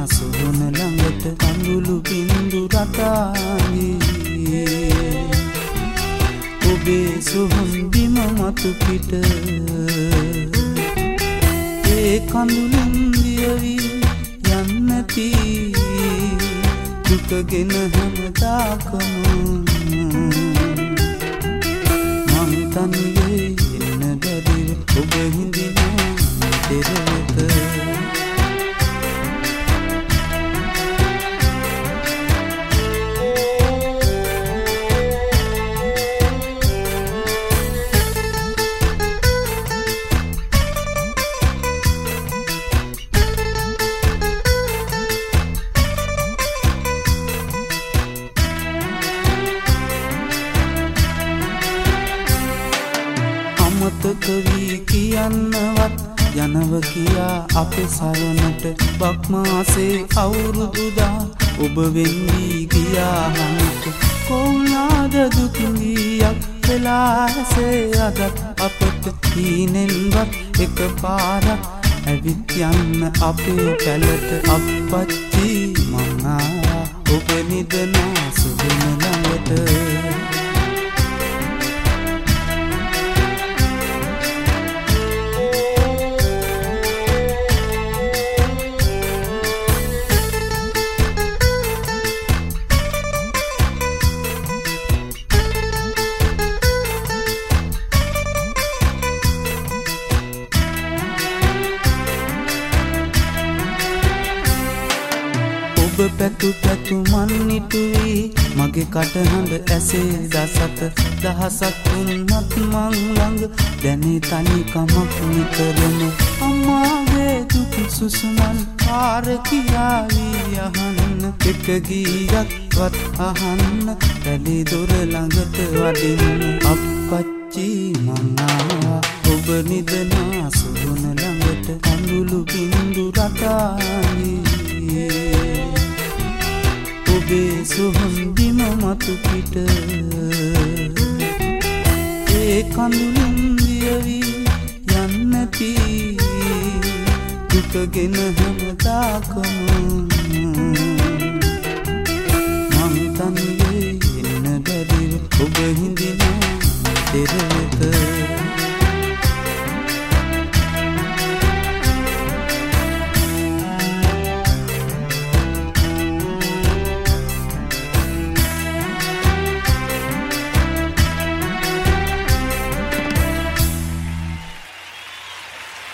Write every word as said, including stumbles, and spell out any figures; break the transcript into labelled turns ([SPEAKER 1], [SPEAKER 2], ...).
[SPEAKER 1] සුවන ළඟට කඳුළු බින්දු රටාගේ ඔබේ සොහොන් බිම මතු පිට ඒ කඳුළුන් දියවි යන්නති දුකගෙන හැමදාකම මං තනියේ ඉන්න බැරිව ඔබ හිඳිනා දෙරවත අමතක වී කියන්නවත් යනව කියා අපේ සරණට බක්මාසේ අවුරුදුදා ඔබ වෙන්වී ගියා හන්ට කොහොමද දුක් ගියක් වෙලාසේ අදත් අපට හීනෙන්වත් එක පාරක් ඇවිත් යන්න අපේ පැලට අප්පච්චි මං ආවා ඔබ නිදනා සුබන ළඟට ඔබ පැතු පැතු මන් නිටුවී මගේ කටහඬ ඇසේ දසත දහසක් තුන්මත් මං ළඟ දැනේ තනිකමක් නිතරම අම්මාගේ දුක් සුසුමන් පාර කියාවී අහන්න එක ගීයක්වත් අහන්න පැලේ දොර ළඟට වඩින්න අප්පච්චි මං ආවා ඔබ නිදනා සුවන ළඟට කඳුළු බින්දු රටාගේ ඔබේ සොහොන් බිම මතු පිට ඒ කඳුළුන් දියවි යන්නති දුකගෙන හැමදාකම මං තනියේ ඉන්න බැරිව ඔබ හිඳිනා දෙරවත